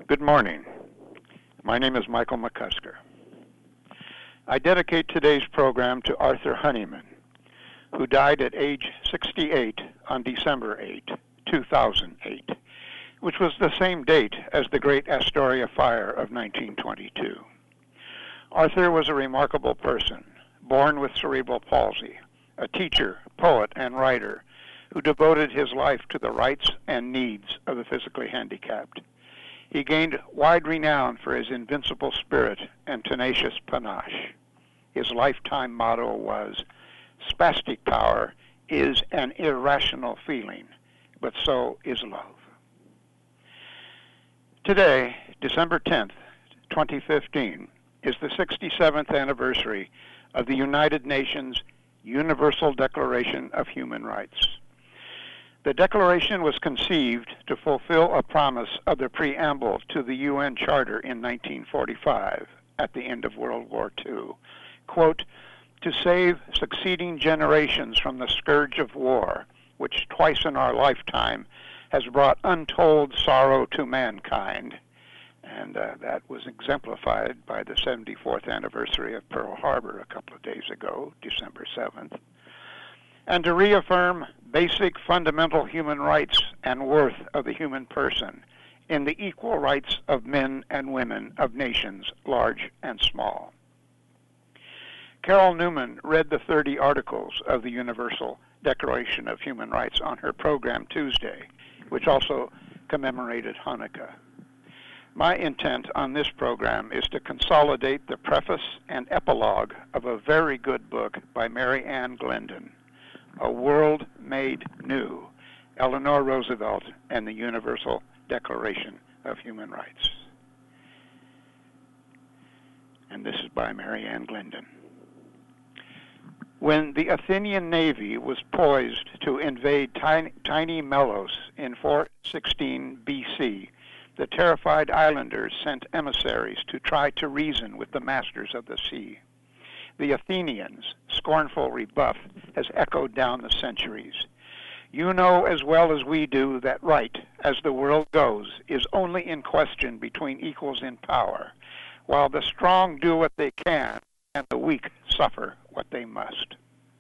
Good morning. My name is Michael McCusker. I dedicate today's program to Arthur Honeyman, who died at age 68 on December 8, 2008, which was the same date as the Great Astoria Fire of 1922. Arthur was a remarkable person, born with cerebral palsy, a teacher, poet, and writer who devoted his life to the rights and needs of the physically handicapped. He gained wide renown for his invincible spirit and tenacious panache. His lifetime motto was, "Spastic power is an irrational feeling, but so is love." Today, December 10th, 2015, is the 67th anniversary of the United Nations Universal Declaration of Human Rights. The Declaration was conceived to fulfill a promise of the preamble to the UN Charter in 1945 at the end of World War II, quote, "to save succeeding generations from the scourge of war, which twice in our lifetime has brought untold sorrow to mankind." And that was exemplified by the 74th anniversary of Pearl Harbor a couple of days ago, December 7th. And to reaffirm basic fundamental human rights and worth of the human person in the equal rights of men and women of nations large and small. Carol Newman read the 30 articles of the Universal Declaration of Human Rights on her program Tuesday, which also commemorated Hanukkah. My intent on this program is to consolidate the preface and epilogue of a very good book by Mary Ann Glendon, A World Made New, Eleanor Roosevelt and the Universal Declaration of Human Rights. And this is by Mary Ann Glendon. When the Athenian navy was poised to invade tiny Melos in 416 BC, the terrified islanders sent emissaries to try to reason with the masters of the sea. The Athenians' scornful rebuff has echoed down the centuries. "You know as well as we do that right, as the world goes, is only in question between equals in power, while the strong do what they can and the weak suffer what they must."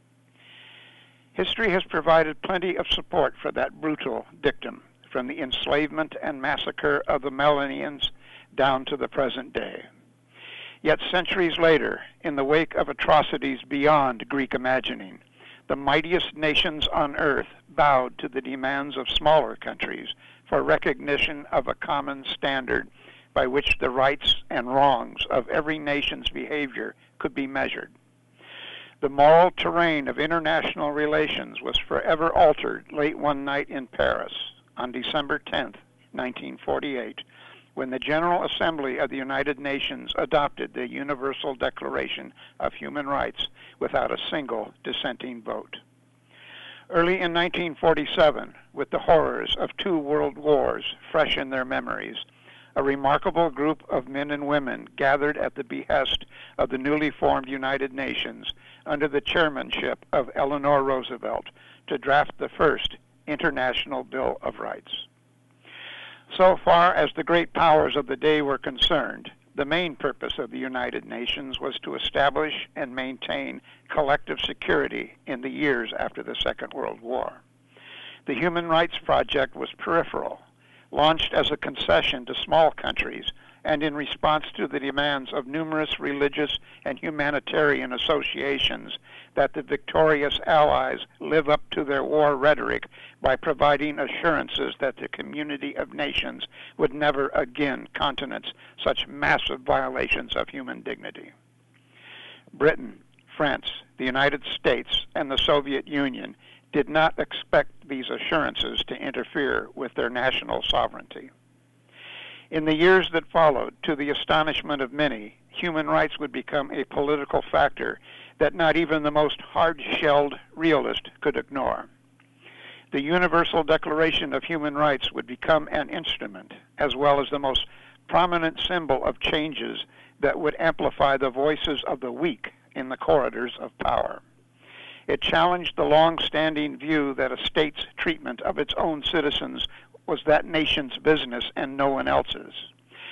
History has provided plenty of support for that brutal dictum, from the enslavement and massacre of the Melanians down to the present day. Yet centuries later, in the wake of atrocities beyond Greek imagining, the mightiest nations on earth bowed to the demands of smaller countries for recognition of a common standard by which the rights and wrongs of every nation's behavior could be measured. The moral terrain of international relations was forever altered late one night in Paris on December 10th, 1948, when the General Assembly of the United Nations adopted the Universal Declaration of Human Rights without a single dissenting vote. Early in 1947, with the horrors of 2 world wars fresh in their memories, a remarkable group of men and women gathered at the behest of the newly formed United Nations under the chairmanship of Eleanor Roosevelt to draft the first International Bill of Rights. So far as the great powers of the day were concerned, the main purpose of the United Nations was to establish and maintain collective security in the years after the Second World War. The Human Rights Project was peripheral, launched as a concession to small countries and in response to the demands of numerous religious and humanitarian associations that the victorious Allies live up to their war rhetoric by providing assurances that the community of nations would never again countenance such massive violations of human dignity. Britain, France, the United States, and the Soviet Union did not expect these assurances to interfere with their national sovereignty. In the years that followed, to the astonishment of many, human rights would become a political factor that not even the most hard-shelled realist could ignore. The Universal Declaration of Human Rights would become an instrument, as well as the most prominent symbol of changes that would amplify the voices of the weak in the corridors of power. It challenged the long-standing view that a state's treatment of its own citizens was that nation's business and no one else's.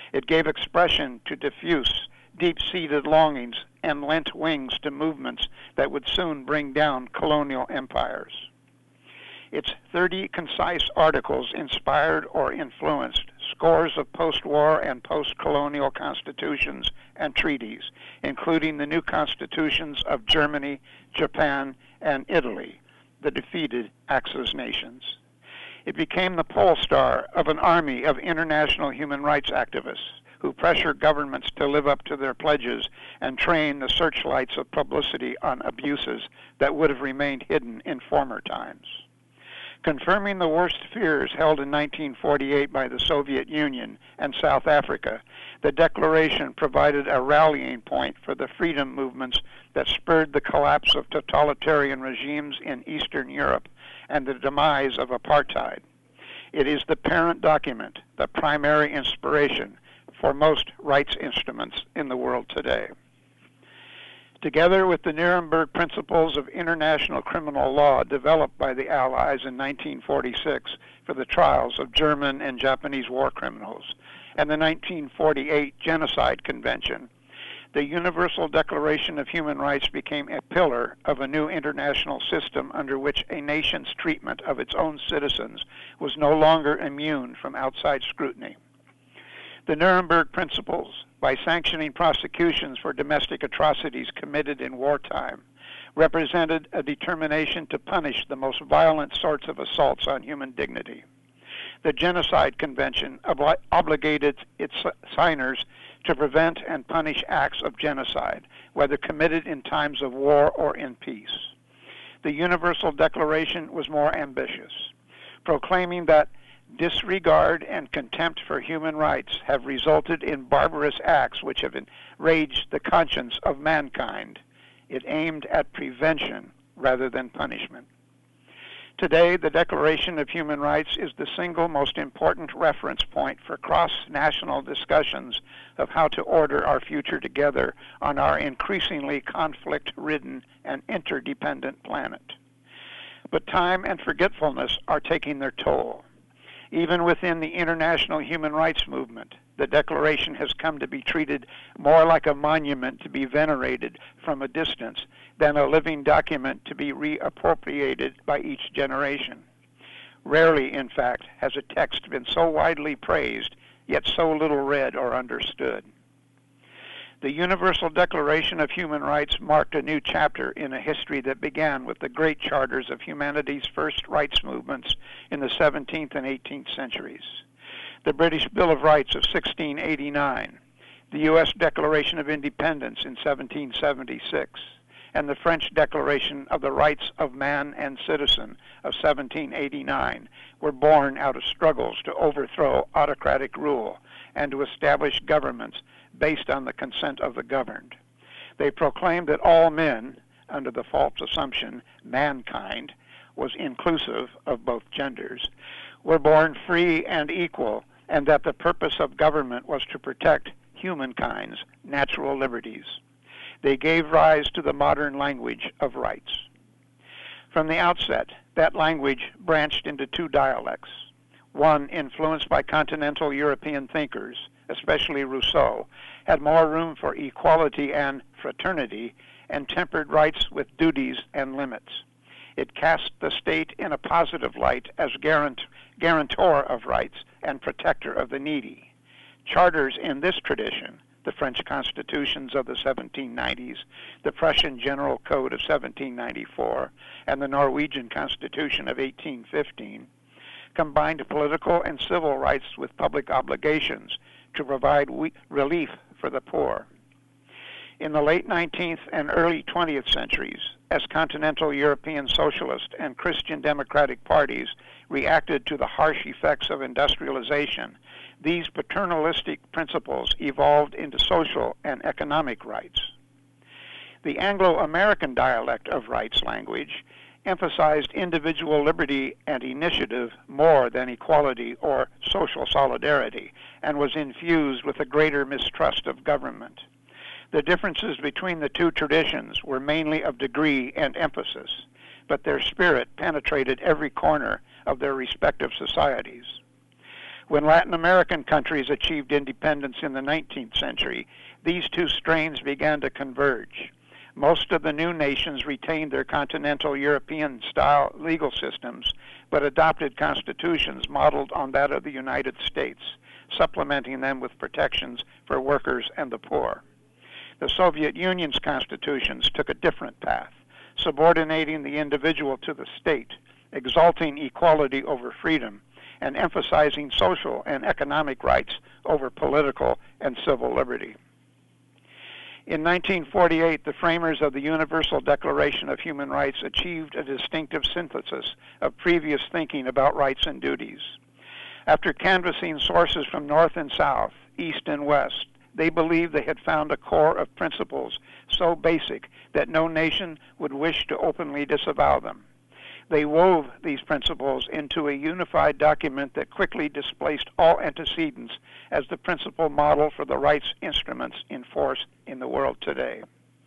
It gave expression to diffuse, deep-seated longings and lent wings to movements that would soon bring down colonial empires. Its 30 concise articles inspired or influenced scores of post-war and post-colonial constitutions and treaties, including the new constitutions of Germany, Japan, and Italy, the defeated Axis nations. It became the pole star of an army of international human rights activists who pressure governments to live up to their pledges and train the searchlights of publicity on abuses that would have remained hidden in former times. Confirming the worst fears held in 1948 by the Soviet Union and South Africa, the Declaration provided a rallying point for the freedom movements that spurred the collapse of totalitarian regimes in Eastern Europe and the demise of apartheid. It is the parent document, the primary inspiration for most rights instruments in the world today. Together with the Nuremberg Principles of International Criminal Law developed by the Allies in 1946 for the trials of German and Japanese war criminals, and the 1948 Genocide Convention, the Universal Declaration of Human Rights became a pillar of a new international system under which a nation's treatment of its own citizens was no longer immune from outside scrutiny. The Nuremberg Principles, by sanctioning prosecutions for domestic atrocities committed in wartime, represented a determination to punish the most violent sorts of assaults on human dignity. The Genocide Convention obligated its signers to prevent and punish acts of genocide, whether committed in times of war or in peace. The Universal Declaration was more ambitious, proclaiming that disregard and contempt for human rights have resulted in barbarous acts which have enraged the conscience of mankind. It aimed at prevention rather than punishment. Today, the Declaration of Human Rights is the single most important reference point for cross-national discussions of how to order our future together on our increasingly conflict-ridden and interdependent planet. But time and forgetfulness are taking their toll. Even within the international human rights movement, the Declaration has come to be treated more like a monument to be venerated from a distance than a living document to be reappropriated by each generation. Rarely, in fact, has a text been so widely praised, yet so little read or understood. The Universal Declaration of Human Rights marked a new chapter in a history that began with the great charters of humanity's first rights movements in the 17th and 18th centuries. The British Bill of Rights of 1689, the U.S. Declaration of Independence in 1776, and the French Declaration of the Rights of Man and Citizen of 1789 were born out of struggles to overthrow autocratic rule and to establish governments based on the consent of the governed. They proclaimed that all men, under the false assumption mankind was inclusive of both genders, were born free and equal, and that the purpose of government was to protect humankind's natural liberties. They gave rise to the modern language of rights. From the outset, that language branched into two dialects. One, influenced by continental European thinkers, especially Rousseau, had more room for equality and fraternity and tempered rights with duties and limits. It cast the state in a positive light as guarantor of rights and protector of the needy. Charters in this tradition, the French constitutions of the 1790s, the Prussian General Code of 1794, and the Norwegian Constitution of 1815, combined political and civil rights with public obligations to provide relief for the poor. In the late 19th and early 20th centuries, as continental European socialist and Christian democratic parties reacted to the harsh effects of industrialization, these paternalistic principles evolved into social and economic rights. The Anglo-American dialect of rights language emphasized individual liberty and initiative more than equality or social solidarity, and was infused with a greater mistrust of government. The differences between the two traditions were mainly of degree and emphasis, but their spirit penetrated every corner of their respective societies. When Latin American countries achieved independence in the 19th century, these two strains began to converge. Most of the new nations retained their continental European-style legal systems, but adopted constitutions modeled on that of the United States, supplementing them with protections for workers and the poor. The Soviet Union's constitutions took a different path, subordinating the individual to the state, exalting equality over freedom, and emphasizing social and economic rights over political and civil liberty. In 1948, the framers of the Universal Declaration of Human Rights achieved a distinctive synthesis of previous thinking about rights and duties. After canvassing sources from North and South, East and West, they believed they had found a core of principles so basic that no nation would wish to openly disavow them. They wove these principles into a unified document that quickly displaced all antecedents as the principal model for the rights instruments in force in the world today.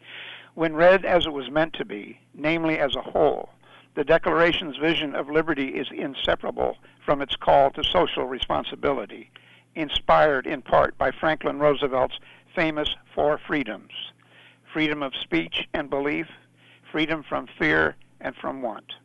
When read as it was meant to be, namely as a whole, the Declaration's vision of liberty is inseparable from its call to social responsibility, inspired in part by Franklin Roosevelt's famous four freedoms: freedom of speech and belief, freedom from fear and from want.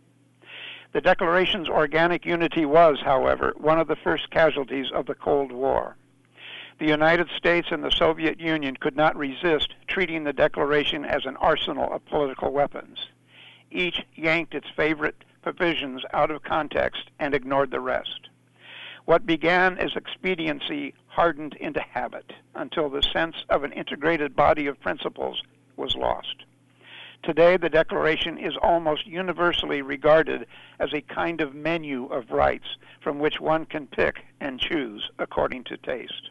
The Declaration's organic unity was, however, one of the first casualties of the Cold War. The United States and the Soviet Union could not resist treating the Declaration as an arsenal of political weapons. Each yanked its favorite provisions out of context and ignored the rest. What began as expediency hardened into habit until the sense of an integrated body of principles was lost. Today, the Declaration is almost universally regarded as a kind of menu of rights from which one can pick and choose according to taste.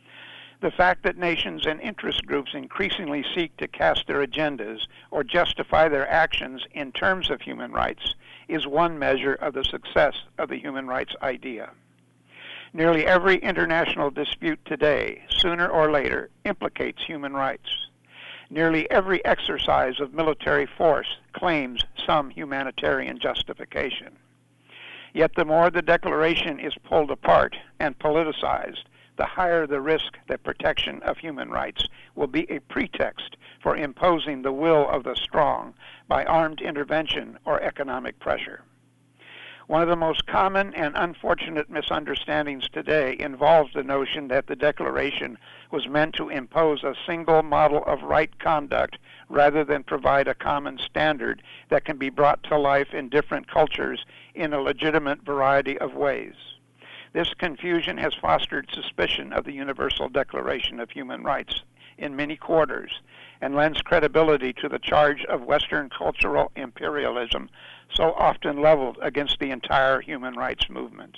The fact that nations and interest groups increasingly seek to cast their agendas or justify their actions in terms of human rights is one measure of the success of the human rights idea. Nearly every international dispute today, sooner or later, implicates human rights. Nearly every exercise of military force claims some humanitarian justification. Yet the more the Declaration is pulled apart and politicized, the higher the risk that protection of human rights will be a pretext for imposing the will of the strong by armed intervention or economic pressure. One of the most common and unfortunate misunderstandings today involves the notion that the Declaration was meant to impose a single model of right conduct rather than provide a common standard that can be brought to life in different cultures in a legitimate variety of ways. This confusion has fostered suspicion of the Universal Declaration of Human Rights in many quarters and lends credibility to the charge of Western cultural imperialism so often leveled against the entire human rights movement.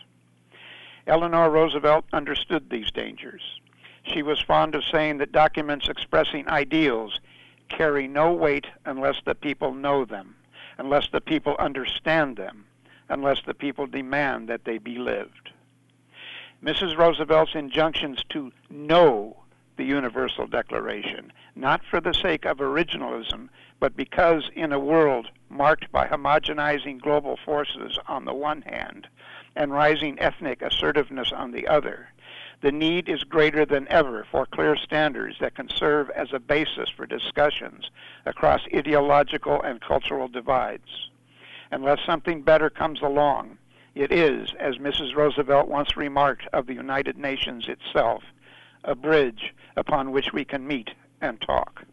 Eleanor Roosevelt understood these dangers. She was fond of saying that documents expressing ideals carry no weight unless the people know them, unless the people understand them, unless the people demand that they be lived. Mrs. Roosevelt's injunctions to know the Universal Declaration, not for the sake of originalism, but because in a world marked by homogenizing global forces on the one hand and rising ethnic assertiveness on the other, the need is greater than ever for clear standards that can serve as a basis for discussions across ideological and cultural divides. Unless something better comes along, it is, as Mrs. Roosevelt once remarked of the United Nations itself, a bridge upon which we can meet and talk.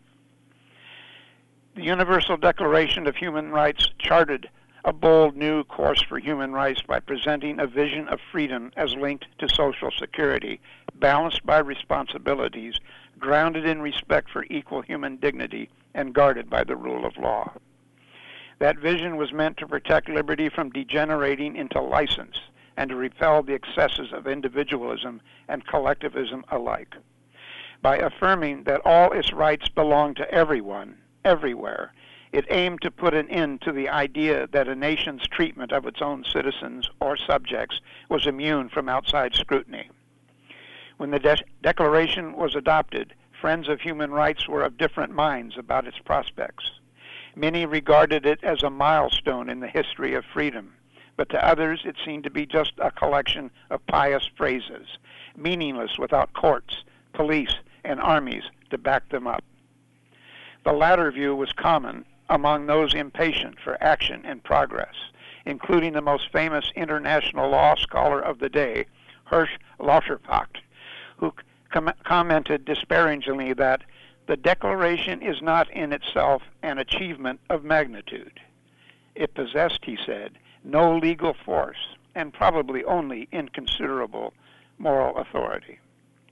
The Universal Declaration of Human Rights charted a bold new course for human rights by presenting a vision of freedom as linked to social security, balanced by responsibilities, grounded in respect for equal human dignity, and guarded by the rule of law. That vision was meant to protect liberty from degenerating into license and to repel the excesses of individualism and collectivism alike. By affirming that all its rights belong to everyone, everywhere, it aimed to put an end to the idea that a nation's treatment of its own citizens or subjects was immune from outside scrutiny. When the Declaration was adopted, friends of human rights were of different minds about its prospects. Many regarded it as a milestone in the history of freedom, but to others it seemed to be just a collection of pious phrases, meaningless without courts, police, and armies to back them up. The latter view was common among those impatient for action and progress, including the most famous international law scholar of the day, Hersch Lauterpacht, who commented disparagingly that the Declaration is not in itself an achievement of magnitude. It possessed, he said, no legal force and probably only inconsiderable moral authority.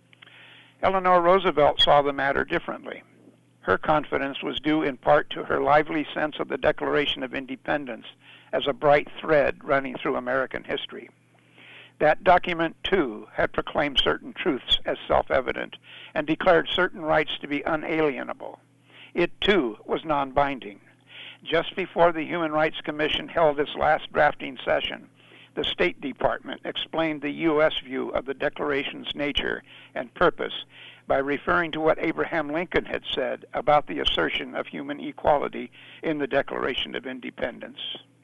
Eleanor Roosevelt saw the matter differently. Her confidence was due in part to her lively sense of the Declaration of Independence as a bright thread running through American history. That document, too, had proclaimed certain truths as self-evident and declared certain rights to be unalienable. It, too, was non-binding. Just before the Human Rights Commission held its last drafting session, the State Department explained the U.S. view of the Declaration's nature and purpose by referring to what Abraham Lincoln had said about the assertion of human equality in the Declaration of Independence.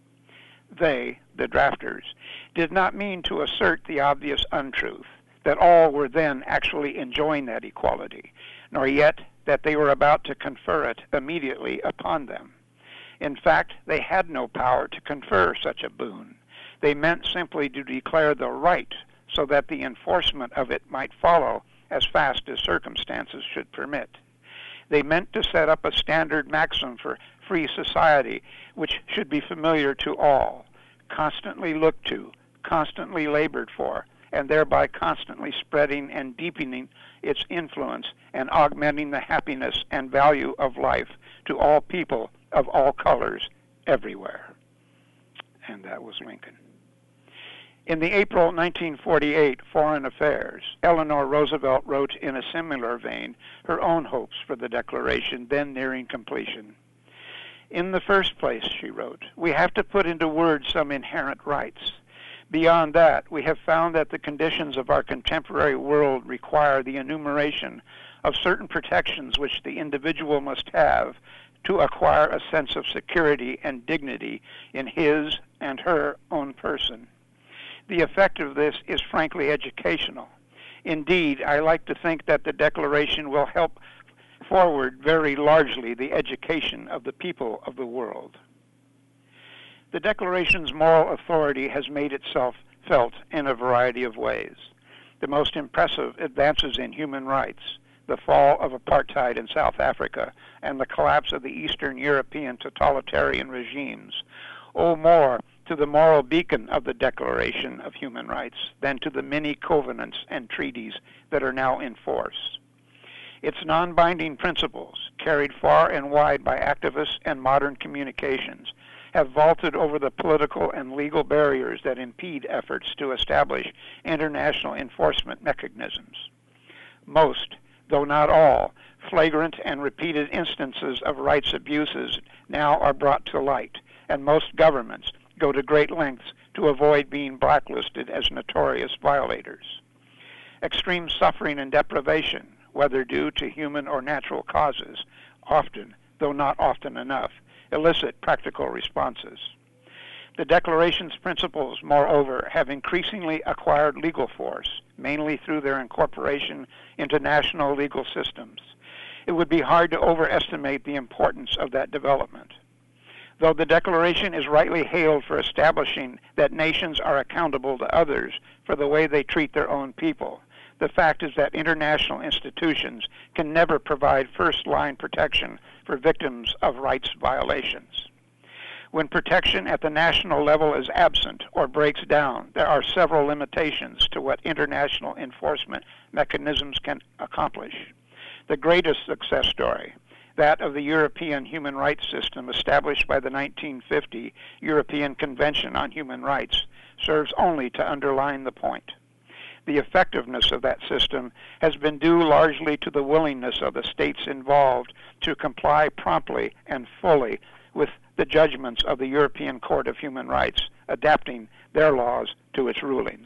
They, the drafters, did not mean to assert the obvious untruth, that all were then actually enjoying that equality, nor yet that they were about to confer it immediately upon them. In fact, they had no power to confer such a boon. They meant simply to declare the right so that the enforcement of it might follow as fast as circumstances should permit. They meant to set up a standard maxim for free society which should be familiar to all, constantly looked to, constantly labored for, and thereby constantly spreading and deepening its influence and augmenting the happiness and value of life to all people of all colors everywhere. And that was Lincoln. In the April 1948 Foreign Affairs, Eleanor Roosevelt wrote in a similar vein her own hopes for the Declaration, then nearing completion. In the first place, she wrote, we have to put into words some inherent rights. Beyond that, we have found that the conditions of our contemporary world require the enumeration of certain protections which the individual must have to acquire a sense of security and dignity in his and her own person. The effect of this is frankly educational. Indeed, I like to think that the Declaration will help forward very largely the education of the people of the world. The Declaration's moral authority has made itself felt in a variety of ways. The most impressive advances in human rights, the fall of apartheid in South Africa, and the collapse of the Eastern European totalitarian regimes, owe more to the moral beacon of the Declaration of Human Rights than to the many covenants and treaties that are now in force. Its non-binding principles, carried far and wide by activists and modern communications, have vaulted over the political and legal barriers that impede efforts to establish international enforcement mechanisms. Most, though not all, flagrant and repeated instances of rights abuses now are brought to light, and most governments go to great lengths to avoid being blacklisted as notorious violators. Extreme suffering and deprivation, whether due to human or natural causes, often, though not often enough, elicit practical responses. The Declaration's principles, moreover, have increasingly acquired legal force, mainly through their incorporation into national legal systems. It would be hard to overestimate the importance of that development. Though the Declaration is rightly hailed for establishing that nations are accountable to others for the way they treat their own people, the fact is that international institutions can never provide first-line protection for victims of rights violations. When protection at the national level is absent or breaks down, there are several limitations to what international enforcement mechanisms can accomplish. The greatest success story, that of the European human rights system established by the 1950 European Convention on Human Rights, serves only to underline the point. The effectiveness of that system has been due largely to the willingness of the states involved to comply promptly and fully with the judgments of the European Court of Human Rights, adapting their laws to its rulings.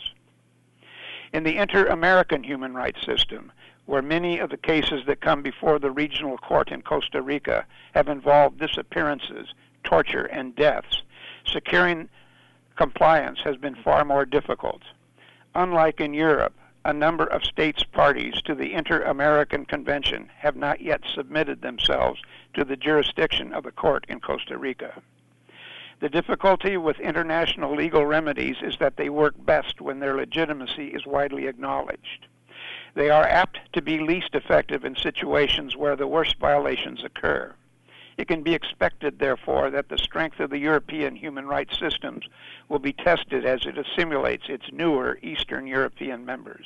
In the inter-American human rights system, where many of the cases that come before the regional court in Costa Rica have involved disappearances, torture, and deaths, securing compliance has been far more difficult. Unlike in Europe, a number of states parties to the Inter-American Convention have not yet submitted themselves to the jurisdiction of the court in Costa Rica. The difficulty with international legal remedies is that they work best when their legitimacy is widely acknowledged. They are apt to be least effective in situations where the worst violations occur. It can be expected, therefore, that the strength of the European human rights systems will be tested as it assimilates its newer Eastern European members.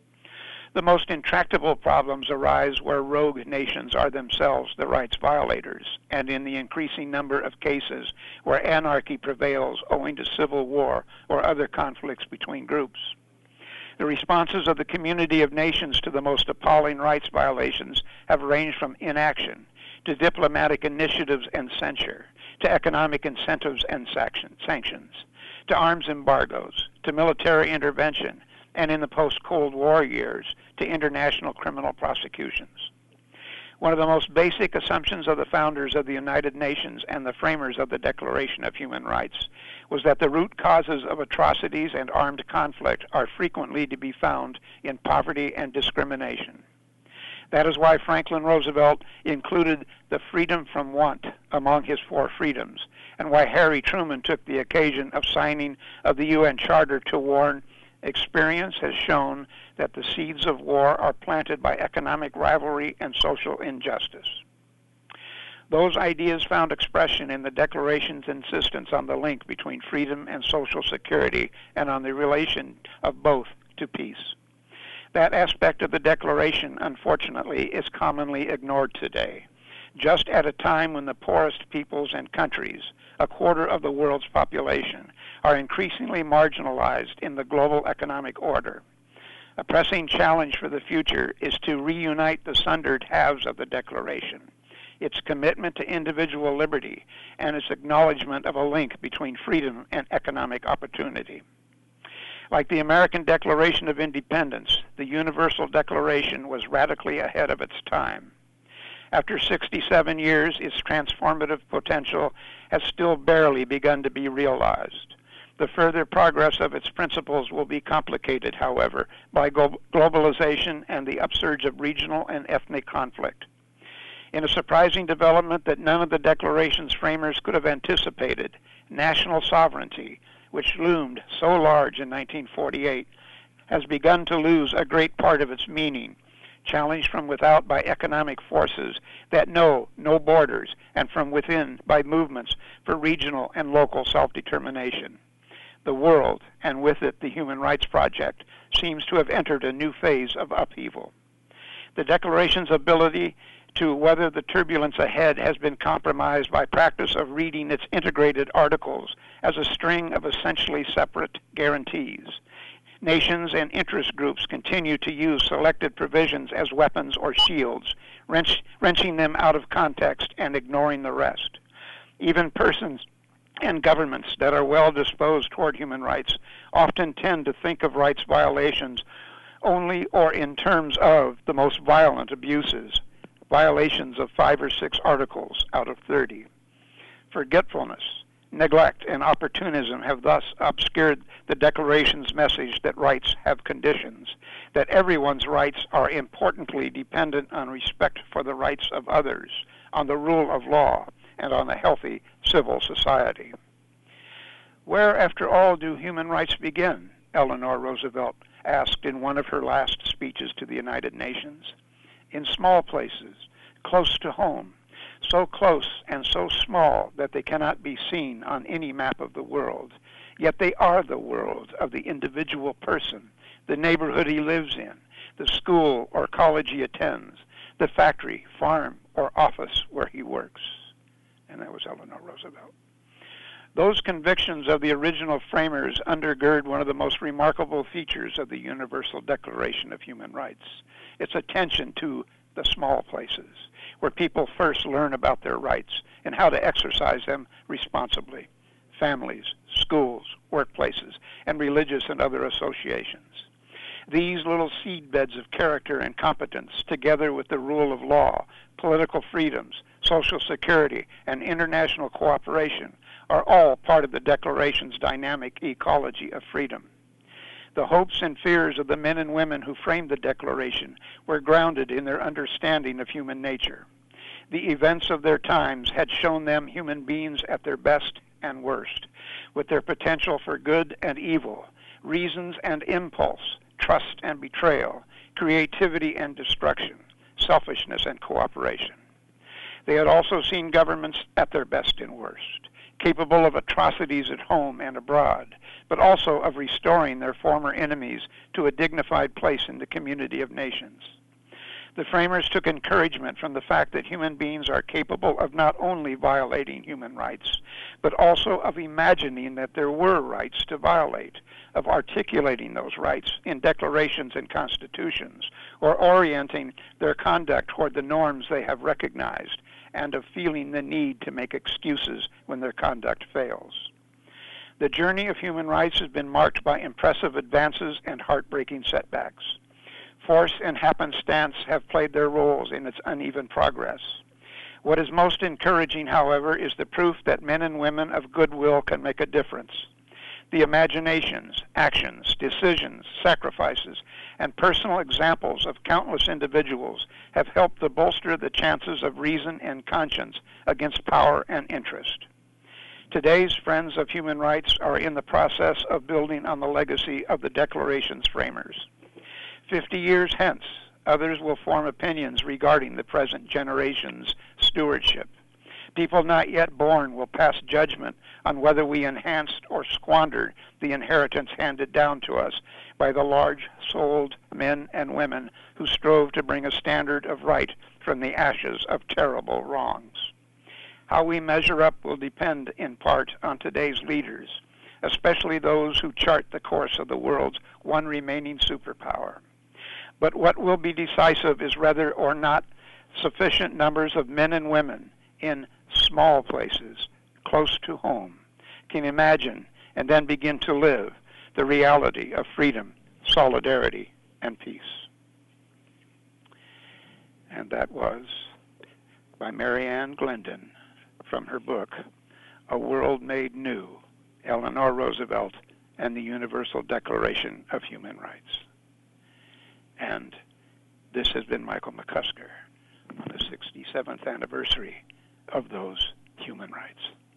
The most intractable problems arise where rogue nations are themselves the rights violators, and in the increasing number of cases where anarchy prevails owing to civil war or other conflicts between groups. The responses of the community of nations to the most appalling rights violations have ranged from inaction to diplomatic initiatives and censure, to economic incentives and sanctions, to arms embargoes, to military intervention, and in the post-Cold War years, to international criminal prosecutions. One of the most basic assumptions of the founders of the United Nations and the framers of the Declaration of Human Rights was that the root causes of atrocities and armed conflict are frequently to be found in poverty and discrimination. That is why Franklin Roosevelt included the freedom from want among his 4 freedoms, and why Harry Truman took the occasion of signing of the UN Charter to warn, experience has shown that the seeds of war are planted by economic rivalry and social injustice. Those ideas found expression in the Declaration's insistence on the link between freedom and social security and on the relation of both to peace. That aspect of the Declaration, unfortunately, is commonly ignored today, just at a time when the poorest peoples and countries, a quarter of the world's population, are increasingly marginalized in the global economic order. A pressing challenge for the future is to reunite the sundered halves of the Declaration, its commitment to individual liberty, and its acknowledgement of a link between freedom and economic opportunity. Like the American Declaration of Independence, the Universal Declaration was radically ahead of its time. After 67 years, its transformative potential has still barely begun to be realized. The further progress of its principles will be complicated, however, by globalization and the upsurge of regional and ethnic conflict. In a surprising development that none of the Declaration's framers could have anticipated, national sovereignty, which loomed so large in 1948, has begun to lose a great part of its meaning, challenged from without by economic forces that know no borders, and from within by movements for regional and local self-determination. The world, and with it the Human Rights Project, seems to have entered a new phase of upheaval. The Declaration's ability to weather the turbulence ahead has been compromised by practice of reading its integrated articles as a string of essentially separate guarantees. Nations and interest groups continue to use selected provisions as weapons or shields, wrenching them out of context and ignoring the rest. Even persons and governments that are well disposed toward human rights often tend to think of rights violations only or in terms of the most violent abuses, violations of 5 or 6 articles out of 30. Forgetfulness, neglect, and opportunism have thus obscured the Declaration's message that rights have conditions, that everyone's rights are importantly dependent on respect for the rights of others, on the rule of law, and on a healthy civil society. Where, after all, do human rights begin? Eleanor Roosevelt asked in one of her last speeches to the United Nations. In small places, close to home, so close and so small that they cannot be seen on any map of the world, yet they are the world of the individual person, the neighborhood he lives in, the school or college he attends, the factory, farm, or office where he works. And that was Eleanor Roosevelt. Those convictions of the original framers undergird one of the most remarkable features of the Universal Declaration of Human Rights, its attention to the small places, where people first learn about their rights and how to exercise them responsibly: families, schools, workplaces, and religious and other associations. These little seedbeds of character and competence, together with the rule of law, political freedoms, social security, and international cooperation, are all part of the Declaration's dynamic ecology of freedom. The hopes and fears of the men and women who framed the Declaration were grounded in their understanding of human nature. The events of their times had shown them human beings at their best and worst, with their potential for good and evil, reasons and impulse, trust and betrayal, creativity and destruction, selfishness and cooperation. They had also seen governments at their best and worst, capable of atrocities at home and abroad, but also of restoring their former enemies to a dignified place in the community of nations. The framers took encouragement from the fact that human beings are capable of not only violating human rights, but also of imagining that there were rights to violate, of articulating those rights in declarations and constitutions, or orienting their conduct toward the norms they have recognized, and of feeling the need to make excuses when their conduct fails. The journey of human rights has been marked by impressive advances and heartbreaking setbacks. Force and happenstance have played their roles in its uneven progress. What is most encouraging, however, is the proof that men and women of goodwill can make a difference. The imaginations, actions, decisions, sacrifices, and personal examples of countless individuals have helped to bolster the chances of reason and conscience against power and interest. Today's friends of human rights are in the process of building on the legacy of the Declaration's framers. 50 years hence, others will form opinions regarding the present generation's stewardship. People not yet born will pass judgment on whether we enhanced or squandered the inheritance handed down to us by the large-souled men and women who strove to bring a standard of right from the ashes of terrible wrongs. How we measure up will depend in part on today's leaders, especially those who chart the course of the world's one remaining superpower. But what will be decisive is whether or not sufficient numbers of men and women in small places, close to home, can imagine and then begin to live the reality of freedom, solidarity, and peace. And that was by Mary Ann Glendon from her book, A World Made New, Eleanor Roosevelt and the Universal Declaration of Human Rights. And this has been Michael McCusker on the 67th anniversary of those human rights.